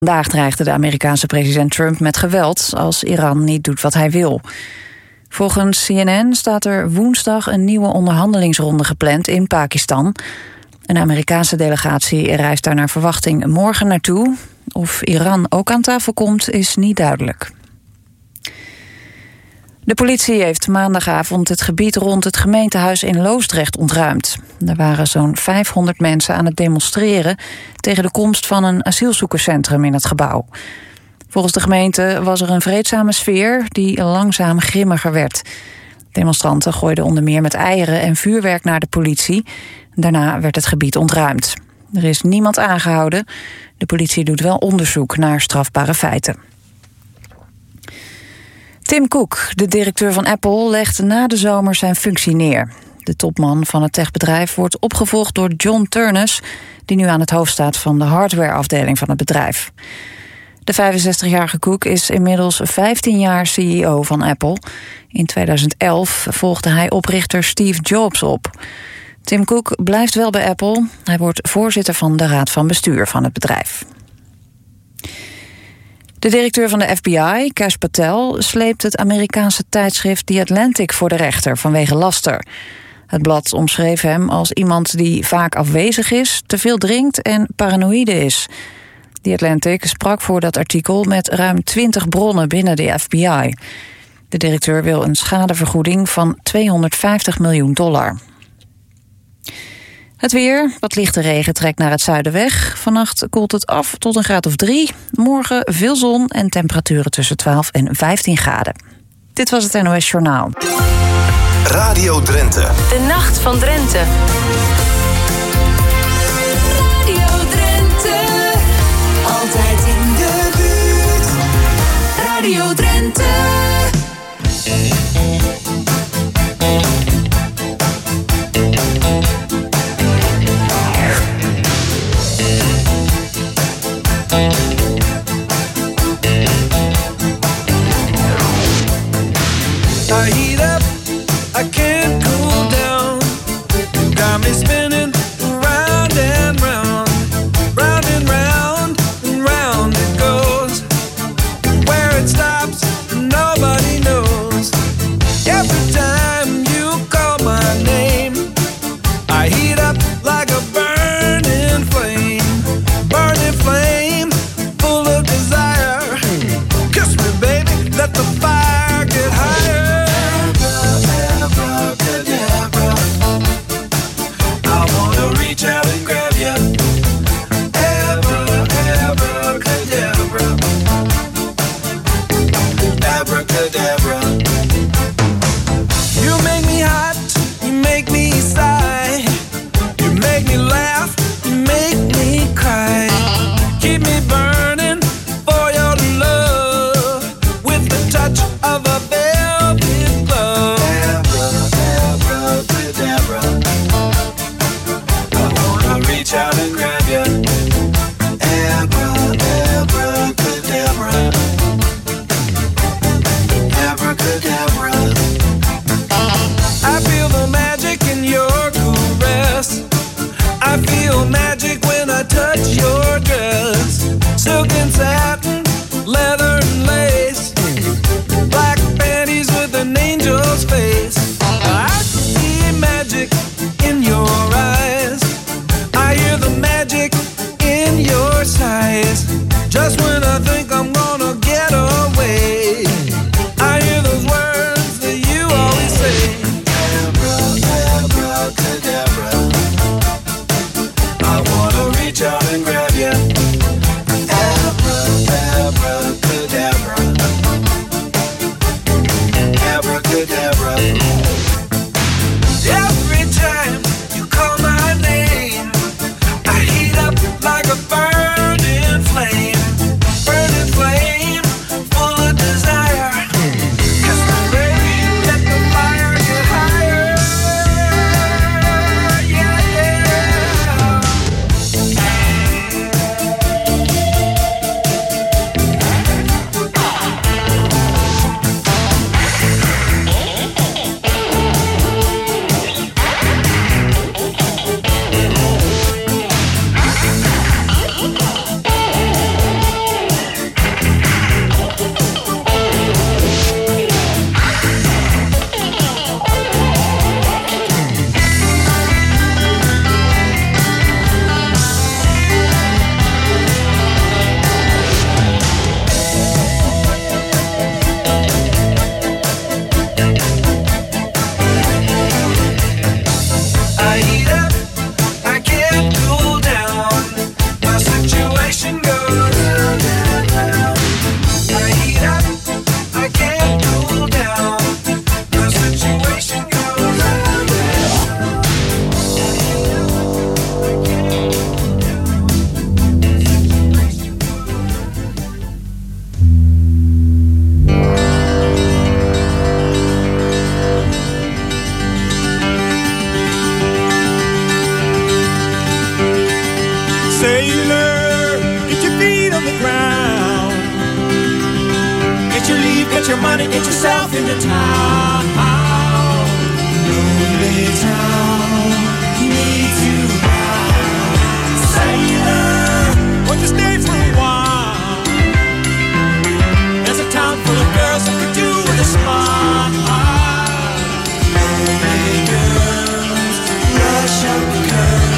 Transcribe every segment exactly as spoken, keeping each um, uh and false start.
Vandaag dreigde de Amerikaanse president Trump met geweld als Iran niet doet wat hij wil. Volgens C N N staat er woensdag een nieuwe onderhandelingsronde gepland in Pakistan. Een Amerikaanse delegatie reist daar naar verwachting morgen naartoe. Of Iran ook aan tafel komt, is niet duidelijk. De politie heeft maandagavond het gebied rond het gemeentehuis in Loosdrecht ontruimd. Er waren zo'n vijfhonderd mensen aan het demonstreren tegen de komst van een asielzoekerscentrum in het gebouw. Volgens de gemeente was er een vreedzame sfeer die langzaam grimmiger werd. Demonstranten gooiden onder meer met eieren en vuurwerk naar de politie. Daarna werd het gebied ontruimd. Er is niemand aangehouden. De politie doet wel onderzoek naar strafbare feiten. Tim Cook, de directeur van Apple, legt na de zomer zijn functie neer. De topman van het techbedrijf wordt opgevolgd door John Ternus, die nu aan het hoofd staat van de hardwareafdeling van het bedrijf. De vijfenzestigjarige Cook is inmiddels vijftien jaar C E O van Apple. In tweeduizend elf volgde hij oprichter Steve Jobs op. Tim Cook blijft wel bij Apple. Hij wordt voorzitter van de raad van bestuur van het bedrijf. De directeur van de F B I, Kash Patel, sleept het Amerikaanse tijdschrift The Atlantic voor de rechter vanwege laster. Het blad omschreef hem als iemand die vaak afwezig is, te veel drinkt en paranoïde is. The Atlantic sprak voor dat artikel met ruim twintig bronnen binnen de F B I. De directeur wil een schadevergoeding van tweehonderdvijftig miljoen dollar. Het weer, wat lichte regen trekt naar het zuiden weg. Vannacht koelt het af tot een graad of drie. Morgen veel zon en temperaturen tussen twaalf en vijftien graden. Dit was het N O S Journaal. Radio Drenthe. De Nacht van Drenthe. Radio Drenthe. Altijd in de buurt. Radio Drenthe. I heat up, I can't cool down. Got me spinning round and round, round and round and round it goes. Where it stops, nobody knows. Every time you call my name, I heat up like a burning flame, burning flame, full of desire. Kiss me, baby, let the fire get higher. Abracadabra. get your money, get yourself into town. Lonely town, need to ride. Sailor, won't you stay for a while? There's a town full of girls who could do with a smile. Lonely girls, rush up the curve.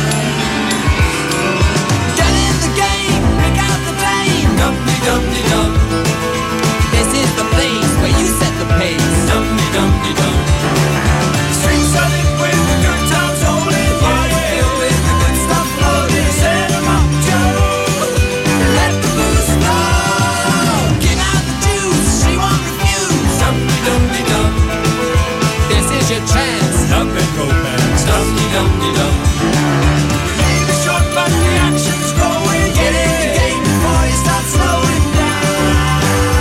Get in the game, pick out the blame. Dum-de-dum-de-dum. This is the place where you set the pace. Dum-de-dum-de-dum. Streets are lit with the good times rolling. Party filled with the good stuff floating. Set 'em up, Joe. Let the booze flow. Give out the juice, she won't refuse. Dum-de-dum-de-dum. This is your chance. Up and romance. Dum-de-dum-de-dum. Game is short, but the action's growing. Get in the game before you start slowing down.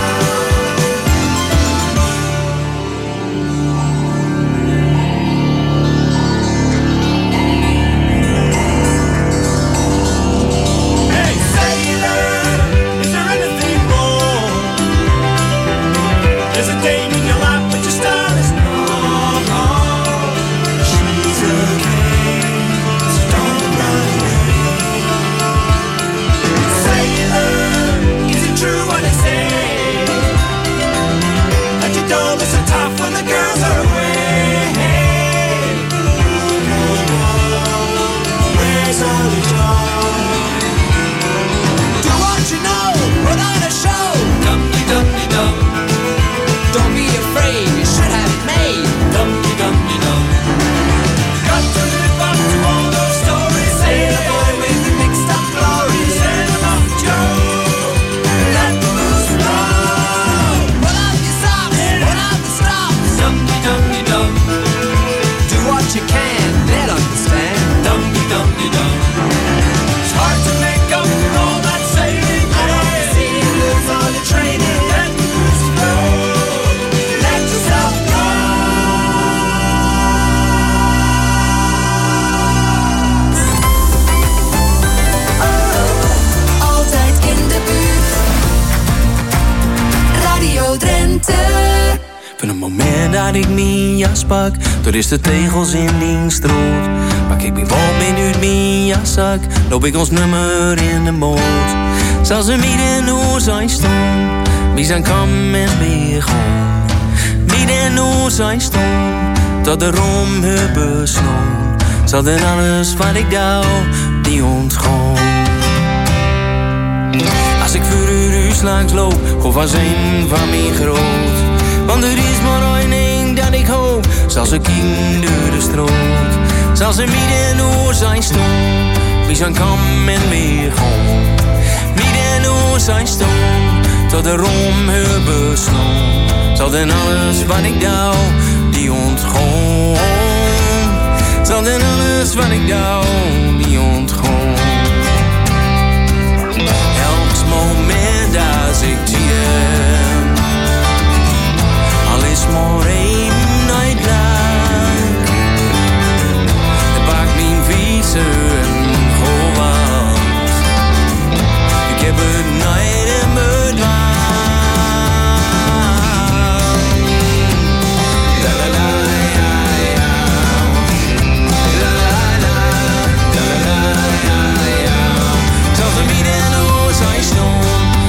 Hey, sailor, is there anything wrong? There's a dame in your lap, but your style is wrong. She's a king, so don't run away. Sailor, is it true what they say? That you don't miss a top when the girls are away. Where's all the joy? Do what you know, put on a show. Dum-de-dum-de-dum. Don't be afraid, you should have it made. Dum-de-dum-de-dum. Got to live up to all those stories. Sailor boy with the mixed up glories. Set 'em up, Joe. Let the booze flow. Put on your socks, put on the stops. Dum-de-dum-de-dum. Do what you can, they'll understand. Dum-de-dum-de-dum. It's hard to make up for all that saving. I don't see you lose all your training. Let the booze flow. Let yourself go. Altijd in de buurt. Radio Drenthe. Van het moment dat ik mijn jas pak, door is de tegels in dienstrot. Pak ik mijn walmin uit mijn jaszak, loop ik ons nummer in de boot. Zal ze midden hoe zijn stond, wie zijn kam en begon. Midden hoe zijn stond, tot de rom het besloot. Zal dan alles wat ik douw, die ontgon. Als ik voor uw huis langs loop, of als een van mij groot. Want er is maar één ding dat ik hoop, zal ze king door de stroot. Zal ze midden hoe zijn stond, wie zijn kam en begon. Midden hoe zijn stond, tot de rom het besloot. Zal dan alles wat ik douw, die ontgon. Zal dan alles wat ik douw, die ontgon. Elk moment als ik zie hem, al is maar één night lang. Dan pak mijn fiets en gewoon. Ik heb het nooit in mijn La la la ja ja, la la la, la la la ja ja. Zal ze midden hoe zij stond,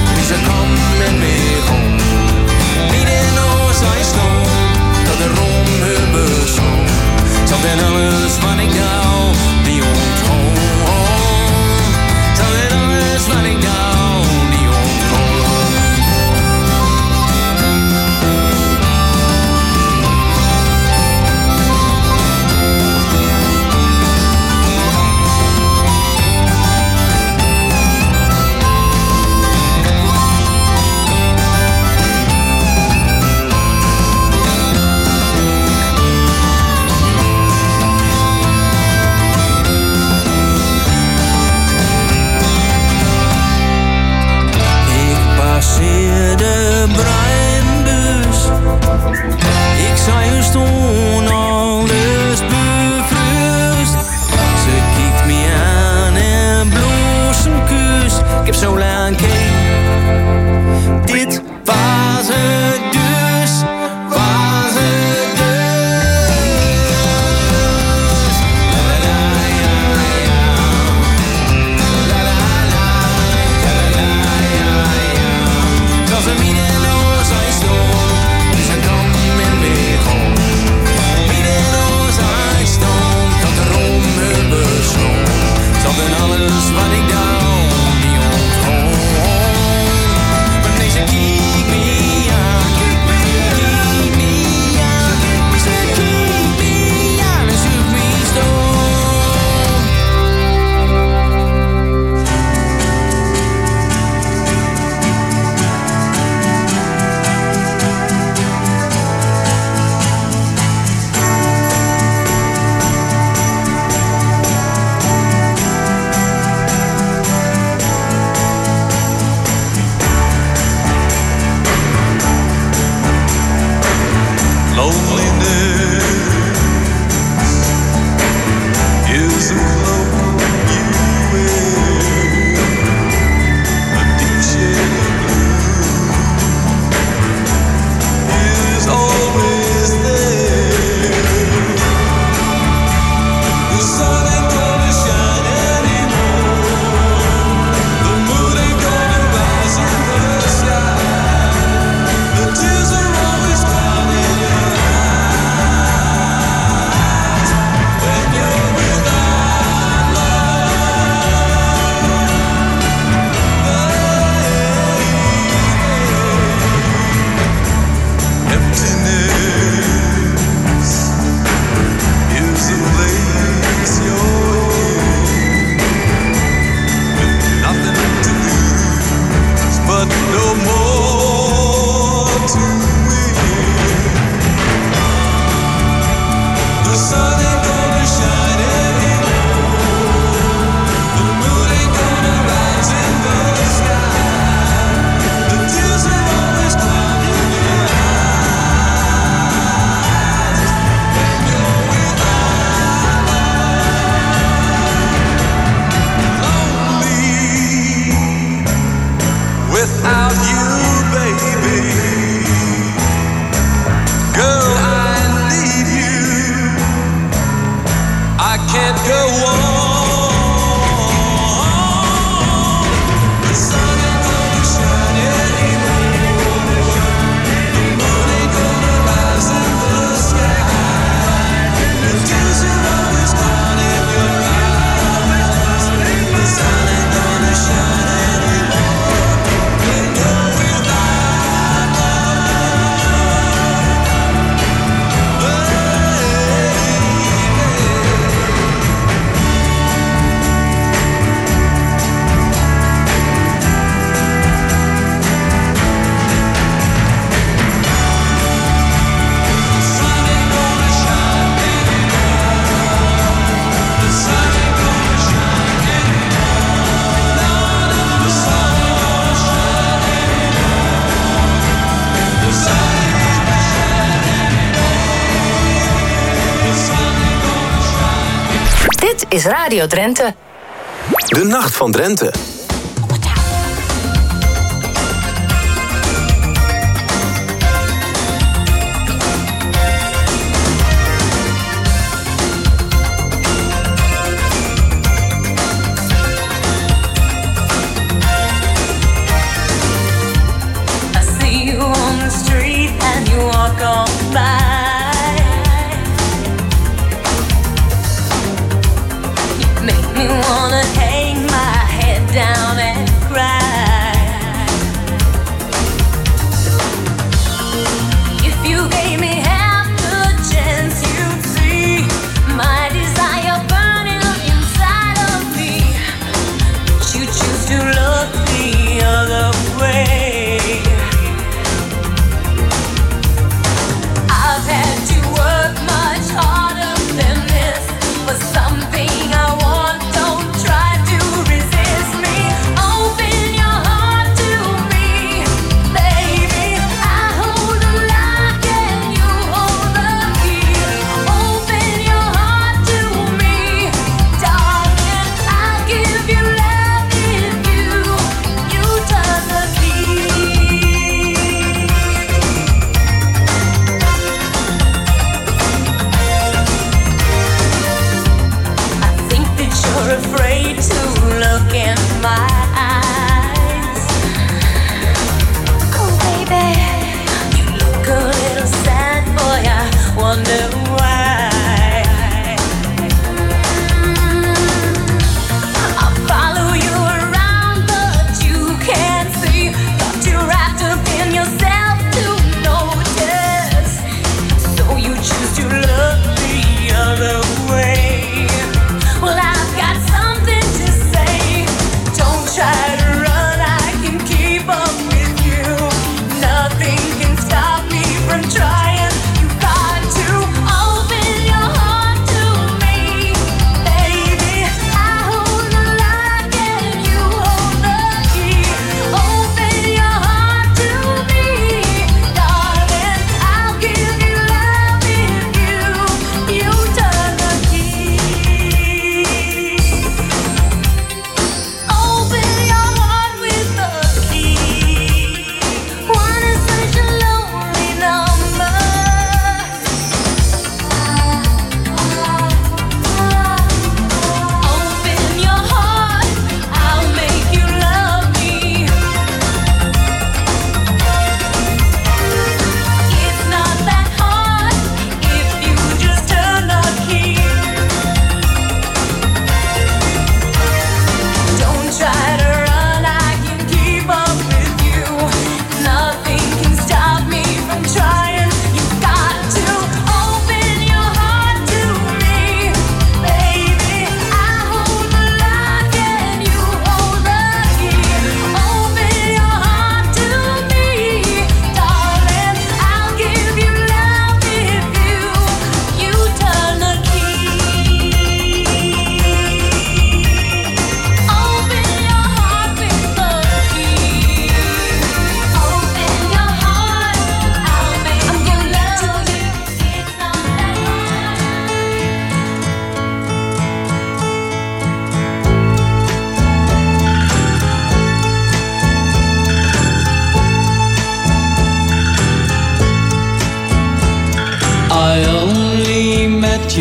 without you, baby. Girl, I need you. I can't go on. The sun ain't gonna shine anymore. The moon ain't gonna rise in the sky. The tears are always gone in your eyes. The sun ain't gonna shine anymore. Ain't no without love, Dit is Radio Drenthe. De Nacht van Drenthe. I see you on the street and you walk on by. You make me wanna hang my head down.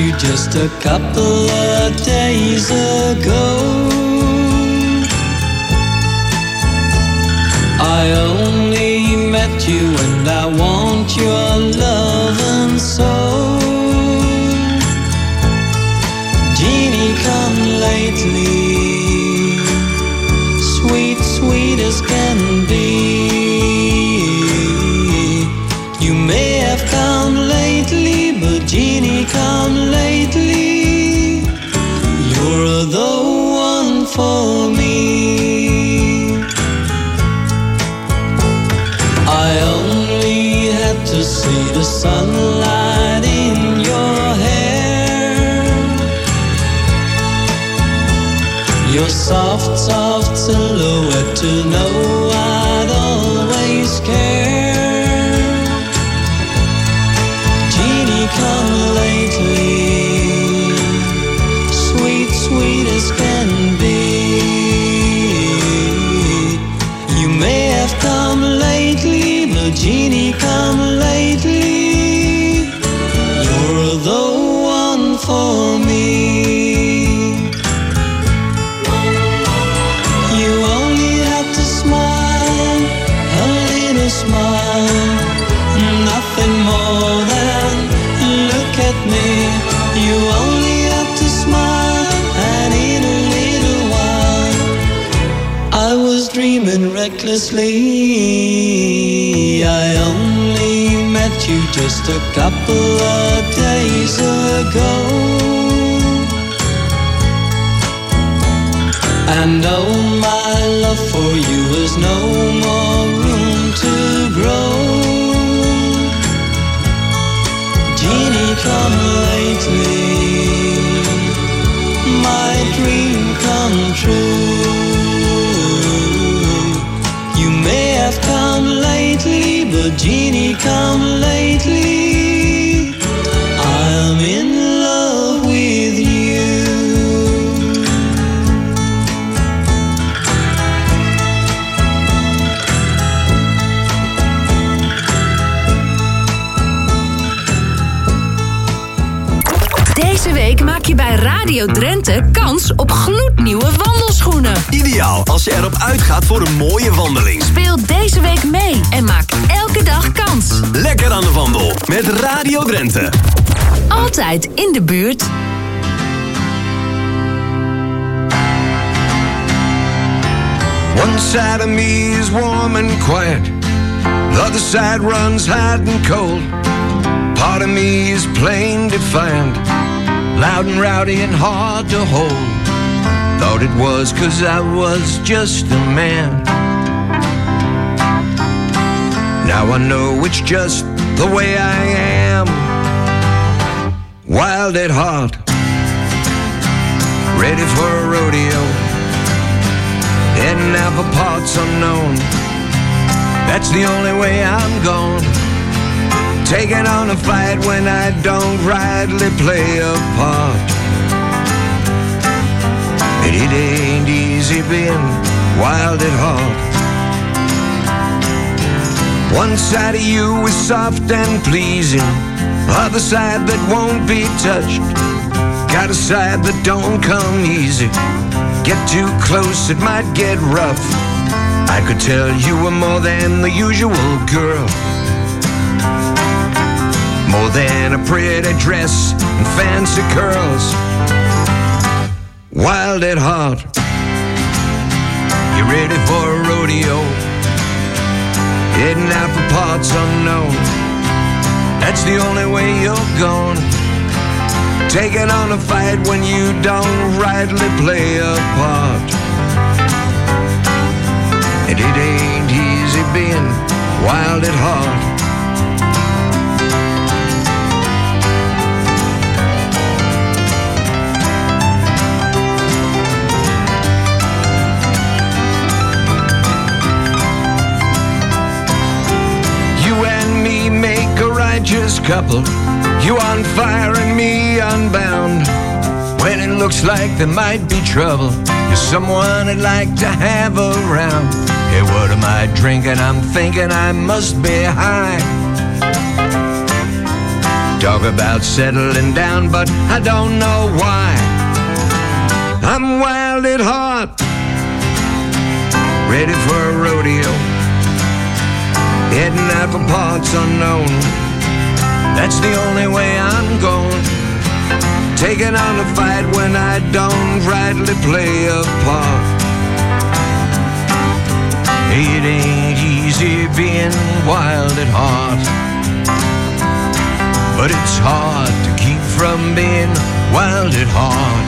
you just a couple of days ago. I only met you and I want your love and soul. Jeannie, come lately, sweet, sweet as can be. You may have come lately, but Jeannie, come lately. You're the one for me. I only had to see the sunlight in your hair, your soft, soft silhouette to know I'd always care. Jeannie, come lately, sweet, sweet as can be. You may have come lately, but Jeannie, come lately. You're the one for me. You only have to smile, a little smile, nothing more than look at me. You only have to smile, and in a little while I was dreaming recklessly. I only met you just a couple of days ago. And oh, my love for you has no more room to grow. Jeannie, come lately, my dream come true. You may have come lately, but Jeannie, come lately. I'm in love with you. Deze week maak je bij Radio Drenthe kans op gloednieuwe wandelschoenen. Ideaal als je erop uitgaat voor een mooie wandeling. Speel deze week mee en maak elke dag kans. Lekker aan de wandel met Radio Drenthe. Altijd in de buurt. One side of me is warm and quiet, the other side runs hot and cold. Part of me is plain defiant, loud and rowdy and hard to hold. Thought it was 'cause I was just a man. Now I know it's just the way I am. Wild at heart, ready for a rodeo, heading out for parts unknown. That's the only way I'm gone. Taking on a fight when I don't rightly play a part. And it ain't easy being wild at heart. One side of you is soft and pleasing, other side that won't be touched. Got a side that don't come easy, get too close it might get rough. I could tell you were more than the usual girl, more than a pretty dress and fancy curls. Wild at heart, you ready for a rodeo, heading out for parts unknown. That's the only way you're going. Taking on a fight when you don't rightly play a part. And it ain't easy being wild at heart. Righteous couple, you on fire and me unbound. When it looks like there might be trouble, you're someone I'd like to have around. Hey, what am I drinking? I'm thinking I must be high. talk about settling down, but I don't know why. I'm wild at heart, ready for a rodeo, heading out for parts unknown. That's the only way I'm going, taking on a fight when I don't rightly play a part. It ain't easy being wild at heart, but it's hard to keep from being wild at heart.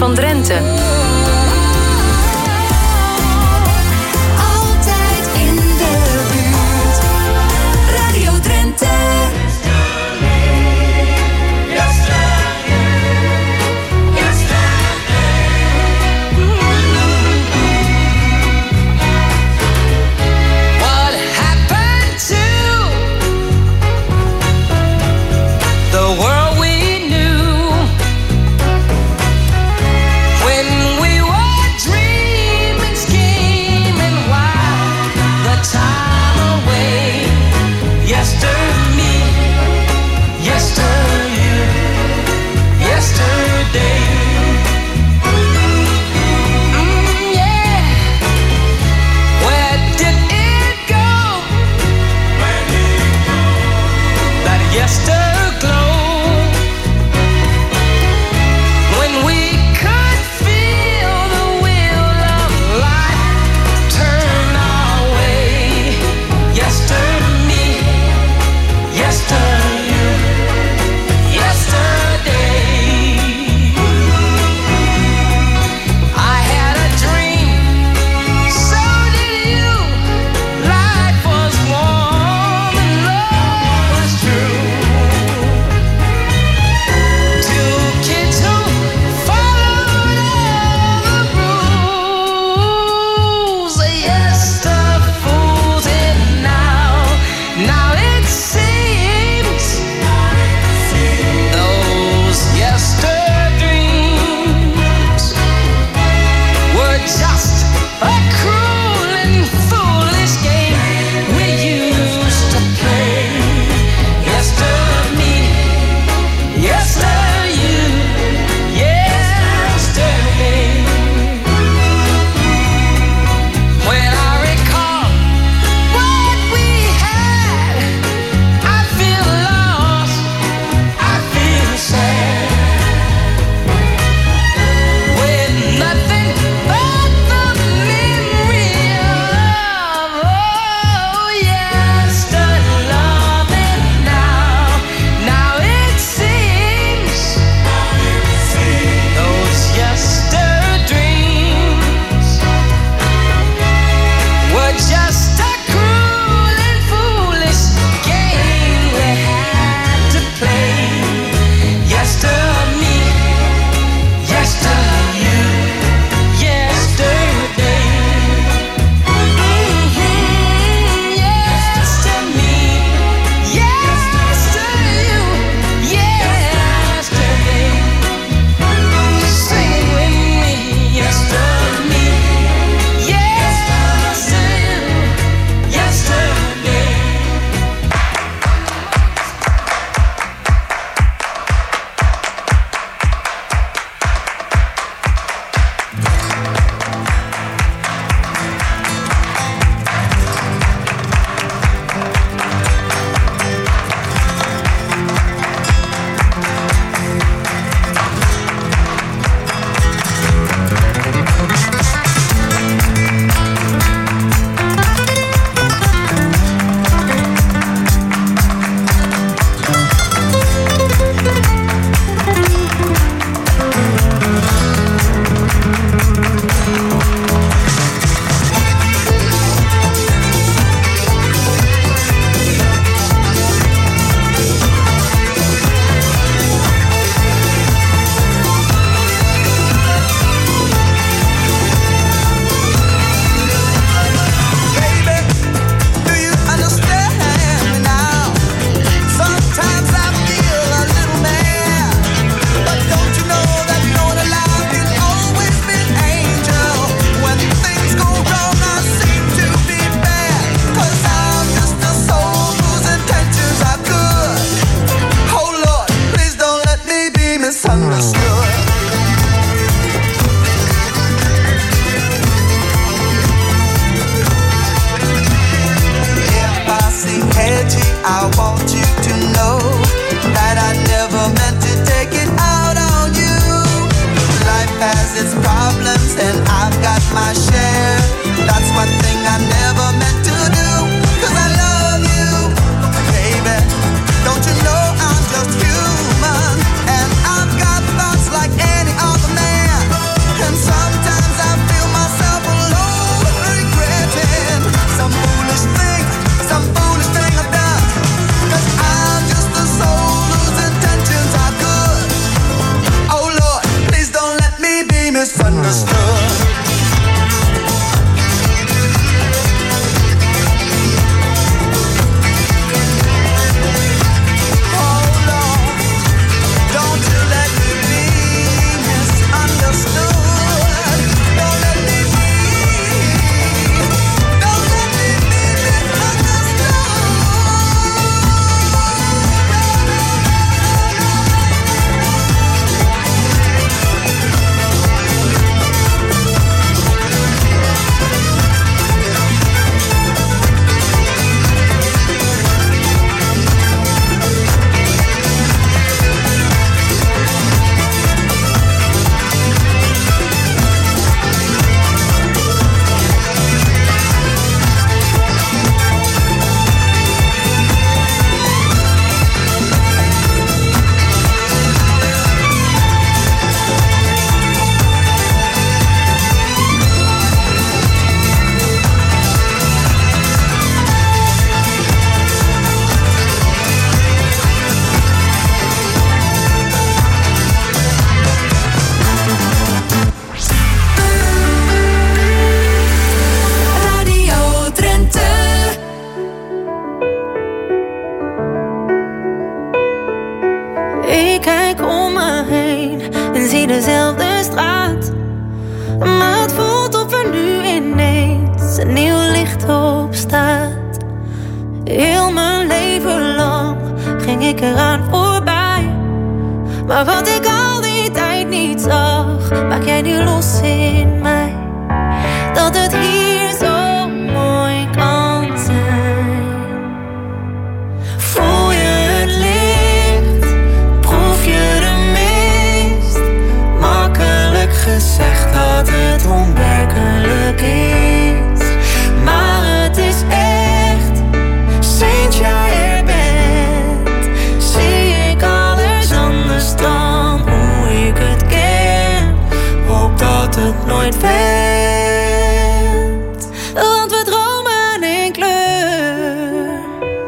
van Drenthe. Altijd in de buurt. Radio Drenthe. Just human, and I've got thoughts like any other man. Ik kijk om me heen en zie dezelfde straat. Maar het voelt of er nu ineens een nieuw licht op staat. Heel mijn leven lang ging ik eraan voorbij. Maar wat ik al die tijd niet zag, maak jij nu los in mij. Dat het hier zo mooi kan zijn. Voel je het licht, proef je de mist. Makkelijk gezegd dat het onwerkelijk is. Maar het is echt, sinds jij er bent, zie ik alles anders dan hoe ik het ken. Hoop dat het nooit wendt, want we dromen in kleur.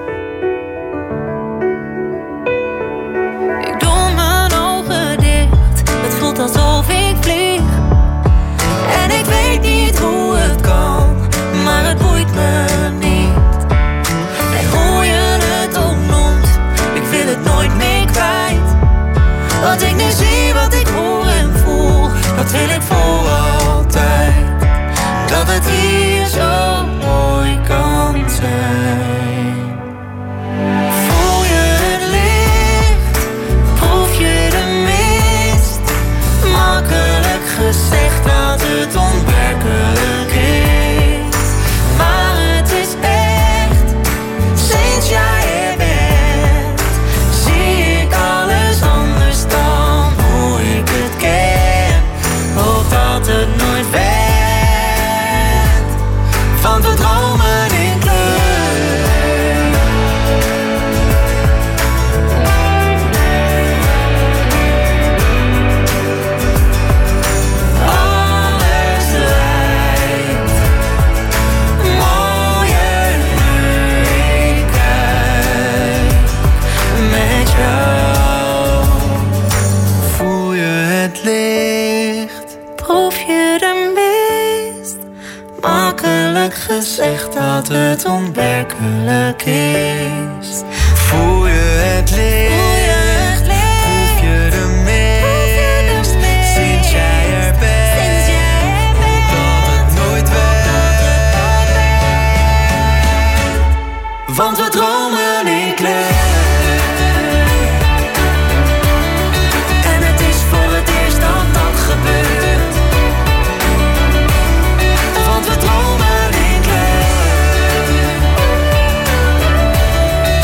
Ik doe mijn ogen dicht, het voelt alsof ik vlieg. En ik weet niet hoe het kan, maar het boeit me niet. En hoe je het ook noemt, ik wil het nooit meer kwijt. Wat ik nu zie, wat ik hoor en voel, dat wil ik voor altijd. Dat het hier zo mooi kan zijn. Voel je het licht, proef je de mist. Makkelijk gezegd dat het onwerkelijk is. Maar het is echt, sinds jij er bent, zie ik alles anders dan hoe ik het ken. Hoop dat het nooit wendt, want we dromen in kleur. Alles lijkt mooier nu ik kijk met jou. Voel je het licht, proef je de mist. Makkelijk gezegd dat het onwerkelijk is. Voel je het licht, proef je de mist. Sinds jij er bent, hoop dat het nooit wendt, want we dromen in kleur. En het is voor het eerst dat dat gebeurt, want we dromen in kleur.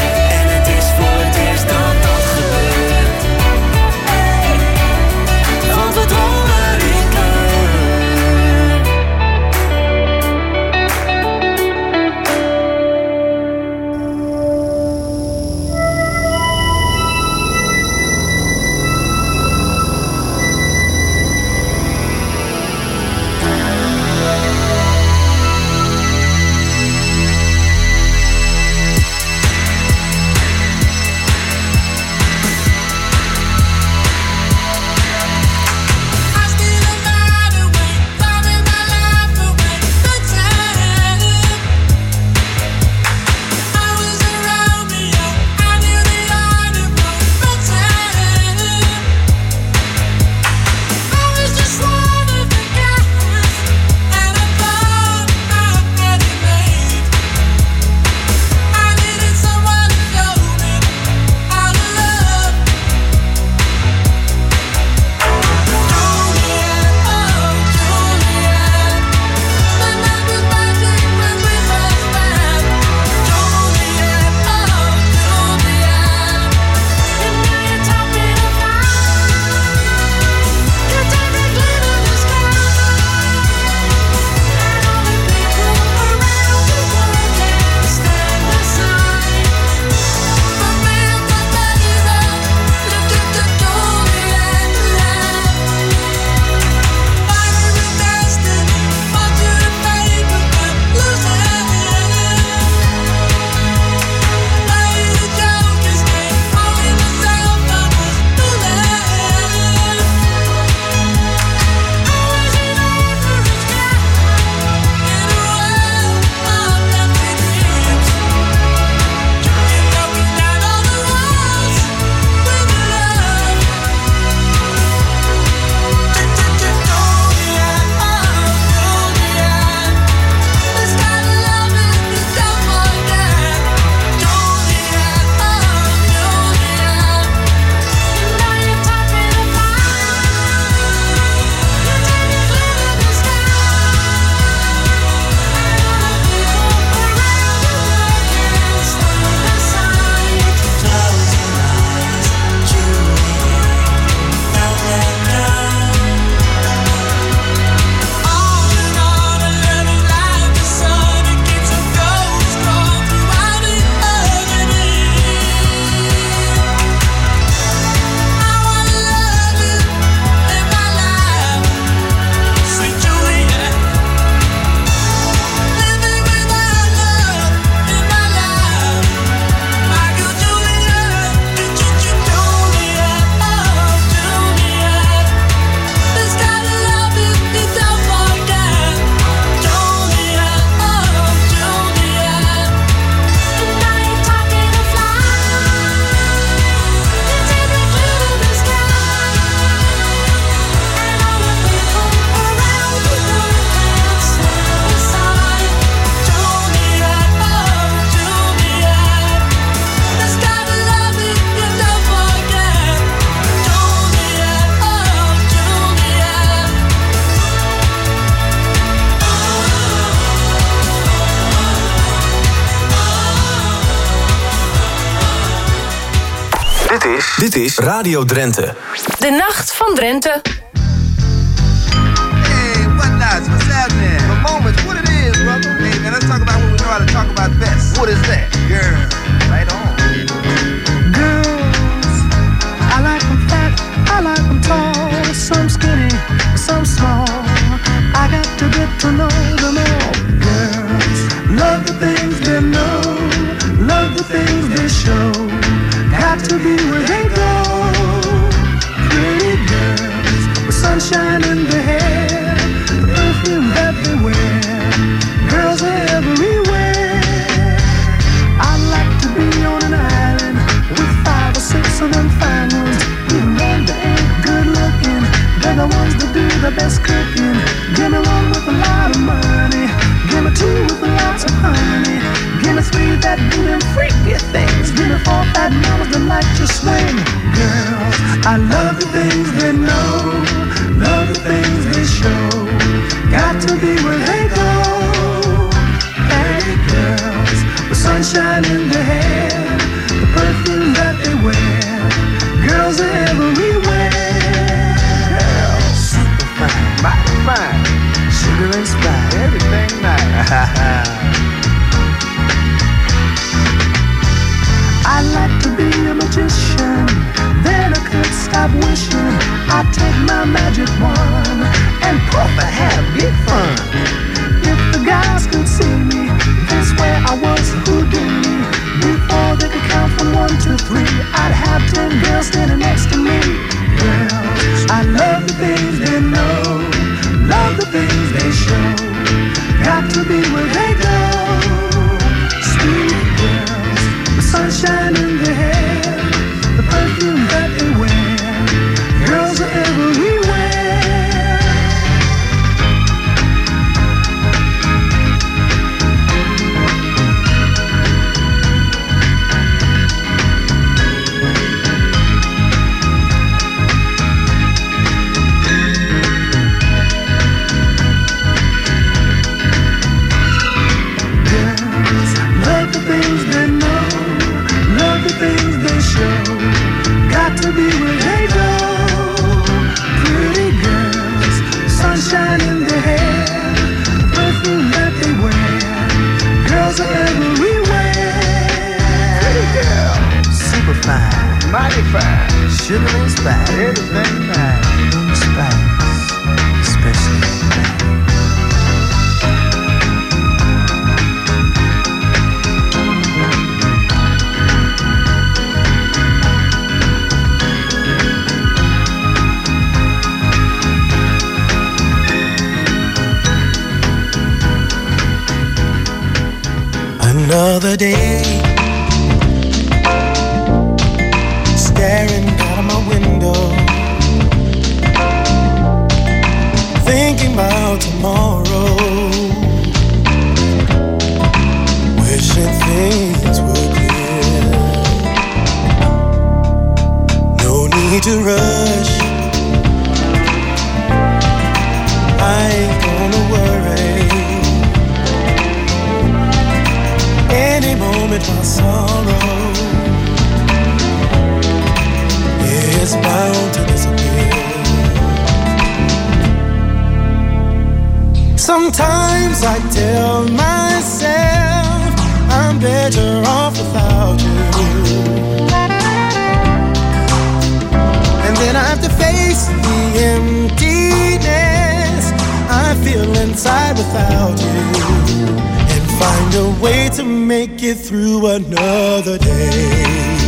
Dit is, dit is Radio Drenthe. De Nacht van Drenthe. Hey, what nuts? What's happening? For moments, what it is, brother? Hey, man, let's talk about what we know how to talk about best. What is that? Girl, right on. Girls, I like them fat, I like them tall, some skinny, some small. I got to get to know them all. Girls, love the things they know, love the things they show. Got to be where they go. Pretty girls with sunshine in their hair, the perfume that they wear. Girls are everywhere. I'd like to be on an island with five or six of them fine ones. Even though they ain't good looking, they're the ones that do the best cooking. Give me one with a lot of money, give me two with lots of honey, give me three that do them freaky things, give me four fat mamas that like to swing. Girls, I love the things they know, love the things they show. Got to be where they go. Pretty girls with sunshine in their hair, the perfume that they wear. Girls are everywhere. Girls, super fine, mighty fine, sugar and spice, everything nice. I'd like to be a magician, then I could stop wishing. I'd take my magic wand and puff a have big fun. If the guys could see me, they swear I was Houdini. Before they could count from one to three, I'd have ten girls standing next to me. Girls, I love the things they know, love the things they show. Got to be where they go. Sweet girls with sunshine in their hair, the perfume that they wear. Girls are everywhere. Got to be where they go. Pretty girls, sunshine in their hair, the perfume that they wear. Girls are everywhere. Pretty girls, super fine, mighty fine, sugar and spice, everything fine, spice, especially fine. Another day, staring out of my window, thinking about tomorrow, wishing things were clear. No need to rush, I ain't gonna worry. Any moment my sorrow is bound to disappear. Sometimes I tell myself I'm better off without you, and then I have to face the emptiness I feel inside without you, find a way to make it through another day.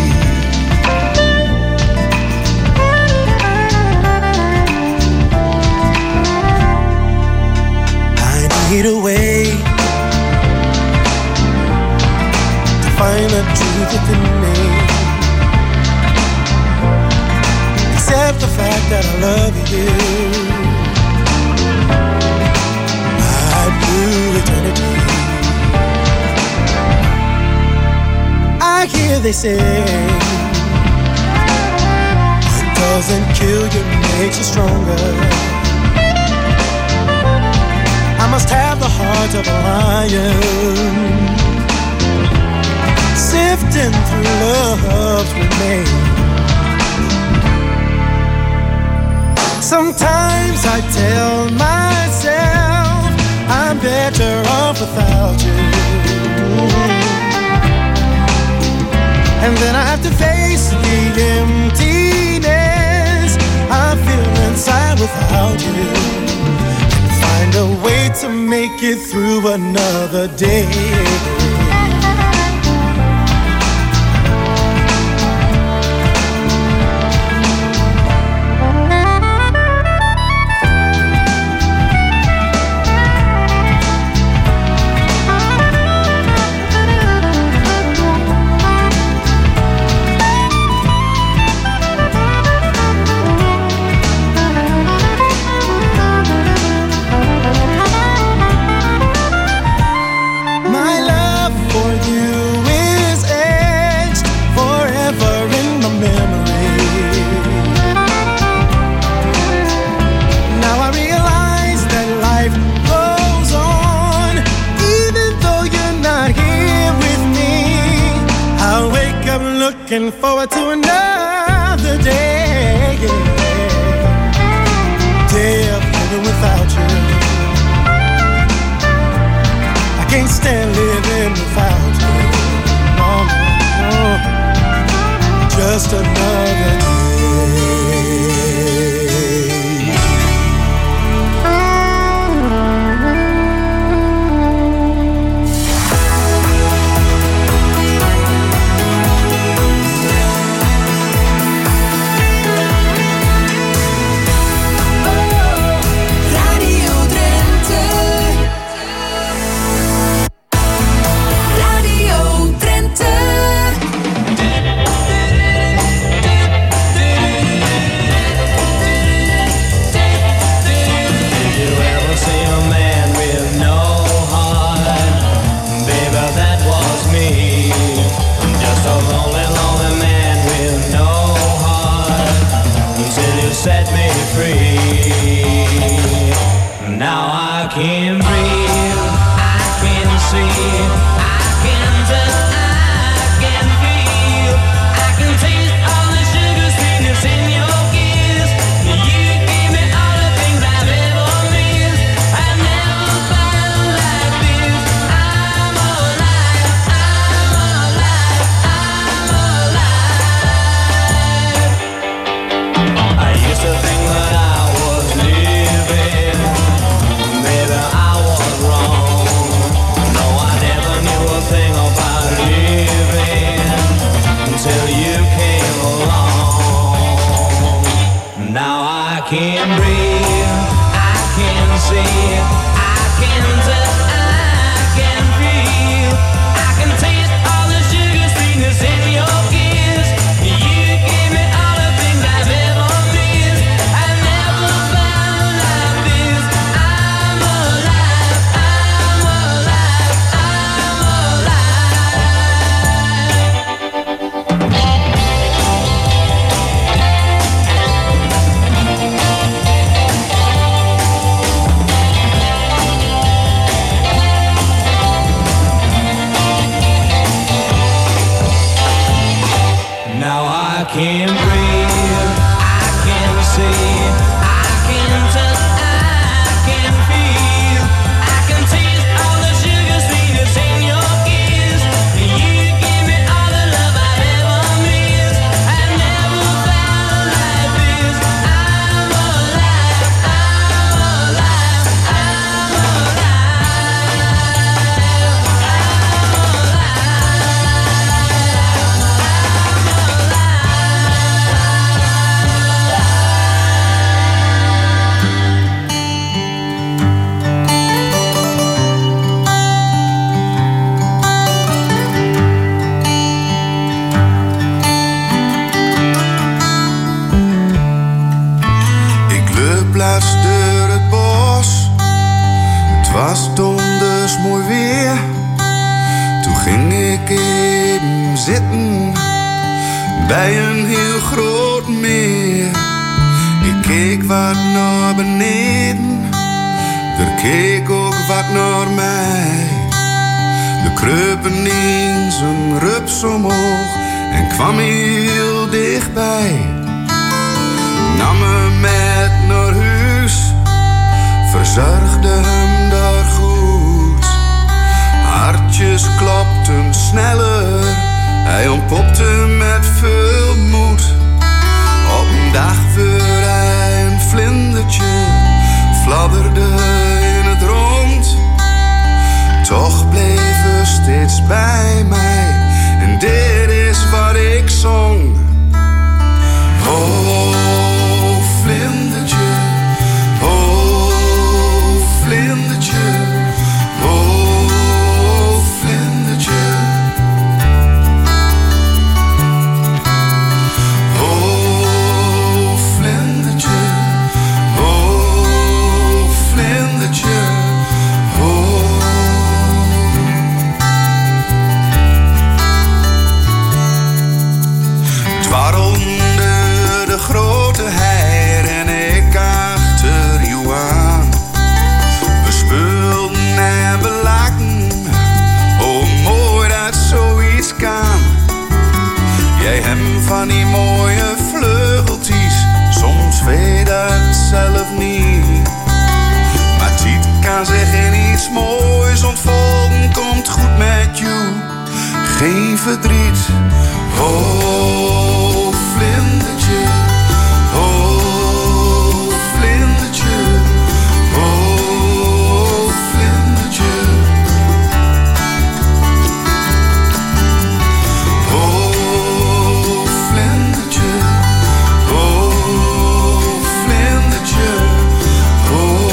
I need a way to find the truth within me, accept the fact that I love you. I'd do eternity. I hear they say what doesn't kill you makes you stronger. I must have the heart of a lion, sifting through love's remains. without you, and find a way to make it through another day. Looking forward to another day, day of living without you. I can't stand living without you. No, no, no. Just another day. Set me free. Now I can breathe, I can see, I can touch, I can feel, I can taste all the sugar sweetness in your kiss. You gave me all the things I've ever missed. I've never found like this. I'm alive, I'm alive, I'm alive. I used to think that I was living, maybe I was wrong. No, I never knew a thing about living until you came along. Now I can breathe, I can see, I can touch, I can feel, I can taste all the sugar sweetness in your kiss. You gave me all the things I've ever missed. I've never found like this. I'm alive, I'm alive, I'm Now I can breathe, I can see, I can touch, I can feel, I can taste all the sugar sweetness in your kiss. You give me all the love I've ever missed. I've never found like this. I'm alive, I'm alive, I'm Ik loop laatst door het bos. Het was donders mooi weer. Toen ging ik even zitten bij een heel groot meer. Ik keek wat naar beneden, er keek ook wat naar mij. We kreupen in zijn rups omhoog en kwam heel dichtbij. Nam hem met naar huis, verzorgde hem daar goed. Hartjes klopten sneller, hij ontpopte met veel moed. Op een dag weer hij een vlindertje Waaronder de grote heer en ik achter jou aan. We speelden en we lachten, hoe mooi dat zoiets kan. Jij hem van die mooie vleugeltjes, soms weet dat zelf niet. Maar Tiet kan zich in iets moois ontvolgen, komt goed met jou, geen verdriet. Oh, vlindertje, oh, vlindertje, oh, vlindertje. Oh, vlindertje, oh, vlindertje, oh.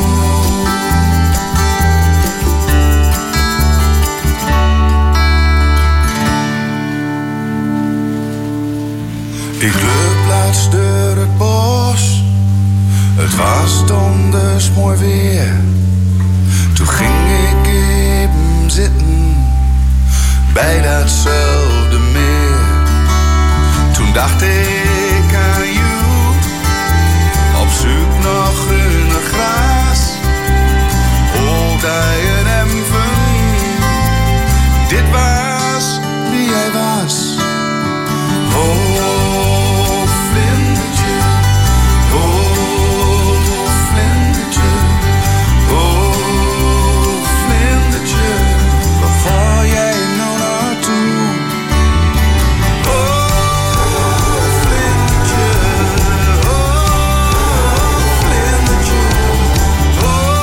Ik loop laatst door het bos. Het was donders mooi weer. Toen ging ik even zitten bij datzelfde meer. Toen dacht ik aan jou, op zoek naar groene gras. Oh, dijen en van, dit was wie jij was. Oh, vlindertje, oh, vlindertje, oh, vlindertje. Waar ga jij nou naartoe? Oh, vlindertje, oh, vlindertje, oh.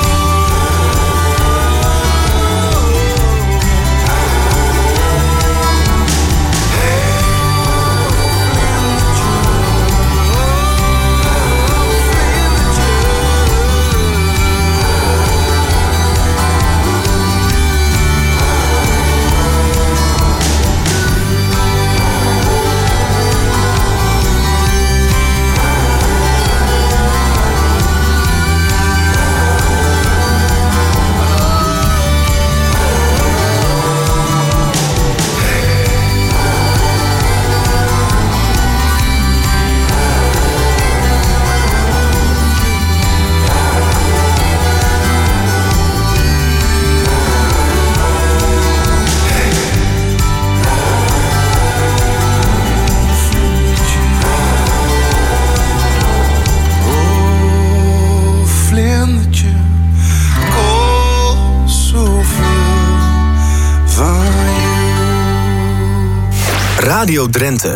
Radio Drenthe.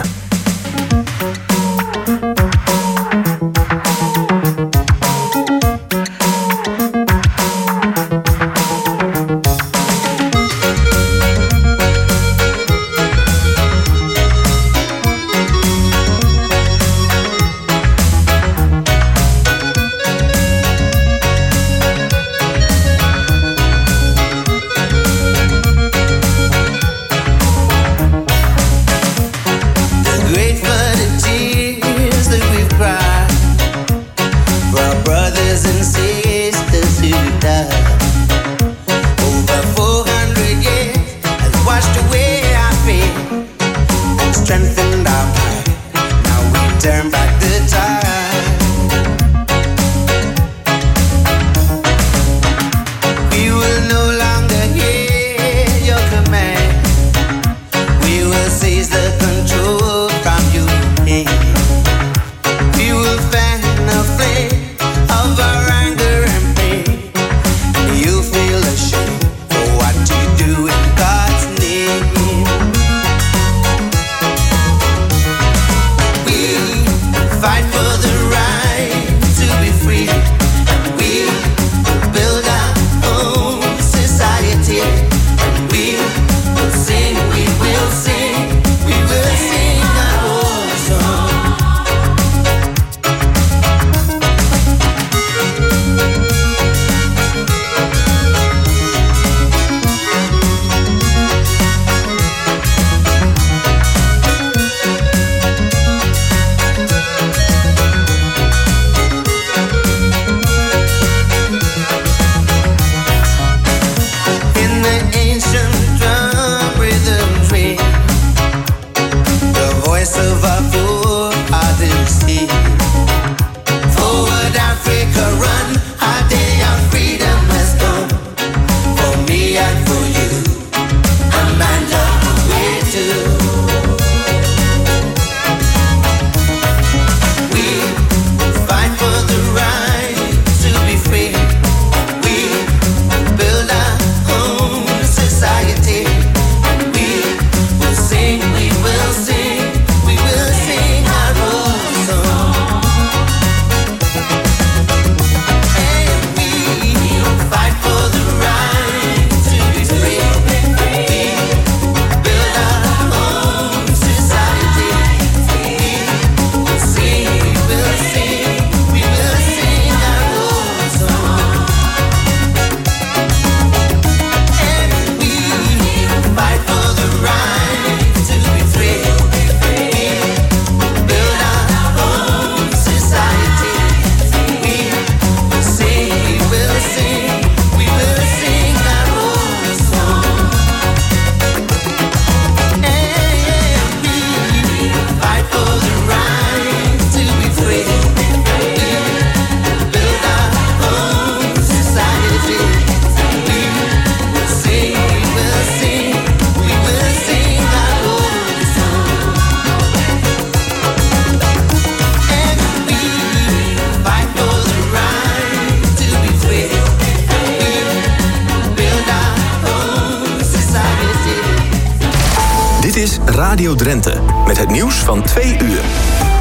Radio Drenthe. Met het nieuws van twee uur.